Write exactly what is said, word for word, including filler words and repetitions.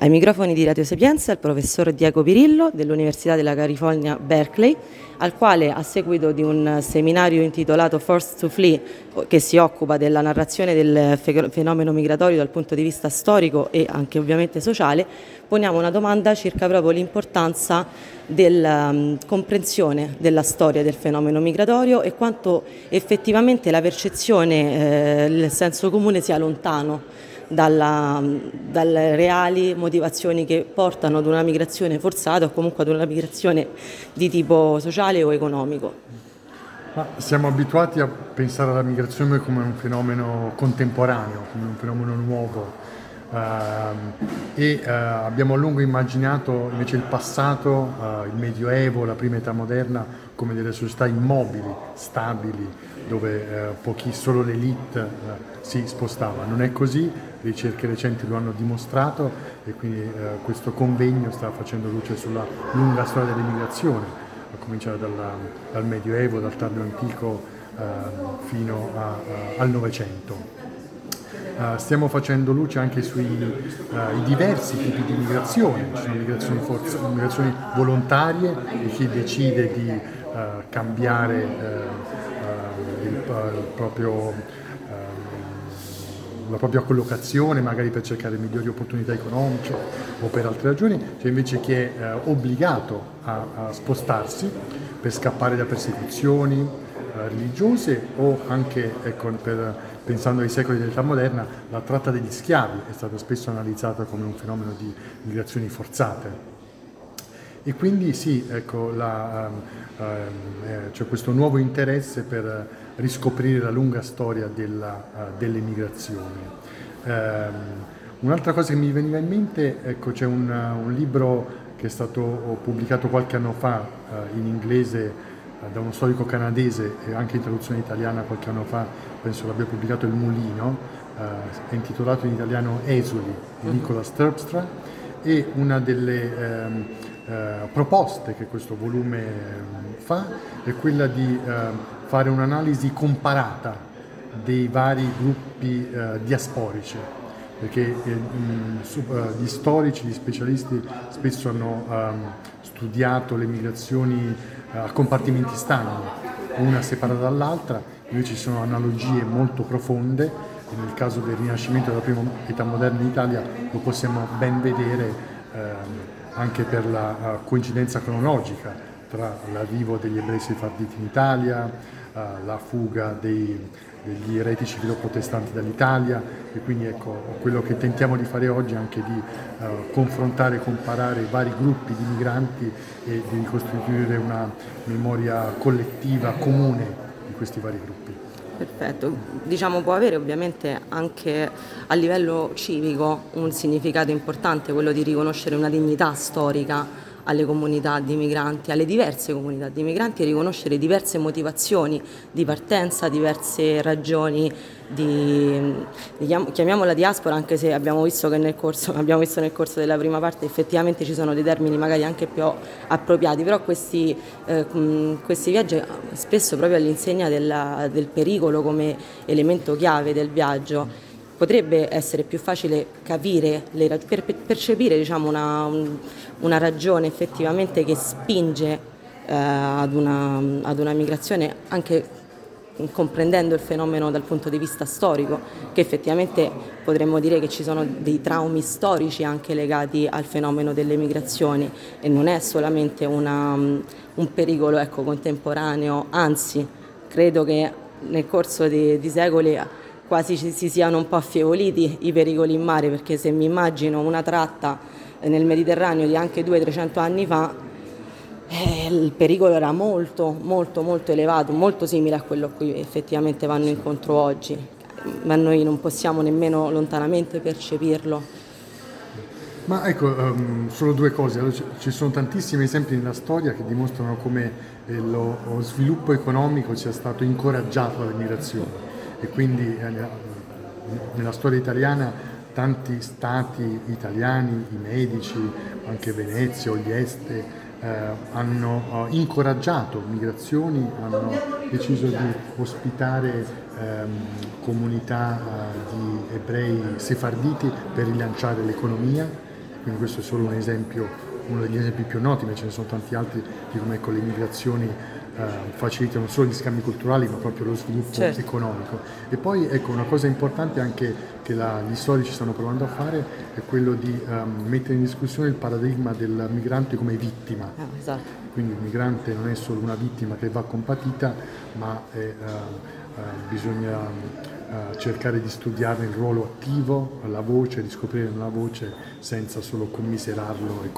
Ai microfoni di Radio Sapienza il professor Diego Pirillo dell'Università della California Berkeley, al quale, a seguito di un seminario intitolato Forced to Flee, che si occupa della narrazione del fenomeno migratorio dal punto di vista storico e anche ovviamente sociale, poniamo una domanda circa proprio l'importanza della um, comprensione della storia del fenomeno migratorio e quanto effettivamente la percezione, eh, il senso comune sia lontano Dalla, dalle reali motivazioni che portano ad una migrazione forzata o comunque ad una migrazione di tipo sociale o economico. Ma siamo abituati a pensare alla migrazione come un fenomeno contemporaneo, come un fenomeno nuovo uh, e uh, abbiamo a lungo immaginato invece il passato, uh, il Medioevo, la prima età moderna come delle società immobili, stabili, dove uh, pochi, solo l'elite uh, si spostava. Non è così, ricerche recenti lo hanno dimostrato e quindi uh, questo convegno sta facendo luce sulla lunga storia dell'immigrazione, a cominciare dalla, dal Medioevo, dal tardo antico uh, fino a, uh, al Novecento. Uh, stiamo facendo luce anche sui uh, i diversi tipi di migrazione. Ci sono migrazioni, forz- migrazioni volontarie di chi decide di uh, cambiare uh, uh, il, uh, il proprio la propria collocazione, magari per cercare migliori opportunità economiche o per altre ragioni. C'è invece chi è eh, obbligato a, a spostarsi per scappare da persecuzioni eh, religiose o anche, ecco, per, pensando ai secoli dell'età moderna, la tratta degli schiavi è stata spesso analizzata come un fenomeno di migrazioni forzate. E quindi sì, ecco, la, um, eh, c'è questo nuovo interesse per riscoprire la lunga storia della, uh, delle migrazioni. Um, un'altra cosa che mi veniva in mente, ecco, c'è un, uh, un libro che è stato pubblicato qualche anno fa uh, in inglese uh, da uno storico canadese e anche in traduzione italiana qualche anno fa, penso l'abbia pubblicato Il Mulino, uh, è intitolato in italiano Esuli di Nicholas Terpstra, e una delle um, Uh, proposte che questo volume uh, fa è quella di uh, fare un'analisi comparata dei vari gruppi uh, diasporici, perché eh, mh, su, uh, gli storici, gli specialisti spesso hanno um, studiato le migrazioni uh, a compartimenti stagni, una separata dall'altra. Invece ci sono analogie molto profonde e nel caso del Rinascimento della prima età moderna in Italia lo possiamo ben vedere um, anche per la uh, coincidenza cronologica tra l'arrivo degli ebrei sefarditi in Italia, uh, la fuga dei, degli eretici filoprotestanti dall'Italia, e quindi ecco quello che tentiamo di fare oggi è anche di uh, confrontare e comparare i vari gruppi di migranti e di ricostituire una memoria collettiva comune di questi vari gruppi. Perfetto, diciamo può avere ovviamente anche a livello civico un significato importante quello di riconoscere una dignità storica alle comunità di migranti, alle diverse comunità di migranti, e riconoscere diverse motivazioni di partenza, diverse ragioni di, di chiamiamola diaspora, anche se abbiamo visto che nel corso abbiamo visto nel corso della prima parte effettivamente ci sono dei termini magari anche più appropriati, però questi, eh, questi viaggi spesso proprio all'insegna della, del pericolo come elemento chiave del viaggio. Potrebbe essere più facile capire, le, per, percepire diciamo, una, un, una ragione effettivamente che spinge eh, ad, una, ad una migrazione, anche comprendendo il fenomeno dal punto di vista storico, che effettivamente potremmo dire che ci sono dei traumi storici anche legati al fenomeno delle migrazioni e non è solamente una, un pericolo ecco, contemporaneo, anzi credo che nel corso di, di secoli quasi ci si siano un po' affievoliti i pericoli in mare, perché se mi immagino una tratta nel Mediterraneo di anche duecento trecento anni fa, eh, il pericolo era molto molto molto elevato, molto simile a quello a cui effettivamente vanno incontro oggi, ma noi non possiamo nemmeno lontanamente percepirlo. Ma ecco, um, solo due cose. Allora, ci sono tantissimi esempi nella storia che dimostrano come eh, lo, lo sviluppo economico sia stato incoraggiato dalle migrazioni. E quindi eh, nella storia italiana tanti stati italiani, i Medici, anche Venezia o gli Este, eh, hanno eh, incoraggiato migrazioni, hanno deciso di ospitare ehm, comunità eh, di ebrei sefarditi per rilanciare l'economia. quindi questo è solo un esempio, uno degli esempi più noti, ma ce ne sono tanti altri di come ecco, le migrazioni eh, facilitano non solo gli scambi culturali ma proprio lo sviluppo Certo. economico. E poi ecco, una cosa importante anche che la, gli storici stanno provando a fare è quello di um, mettere in discussione il paradigma del migrante come vittima. Ah, esatto. Quindi il migrante non è solo una vittima che va compatita, ma è, eh, eh, bisogna eh, cercare di studiarne il ruolo attivo, la voce, di scoprire la voce senza solo commiserarlo e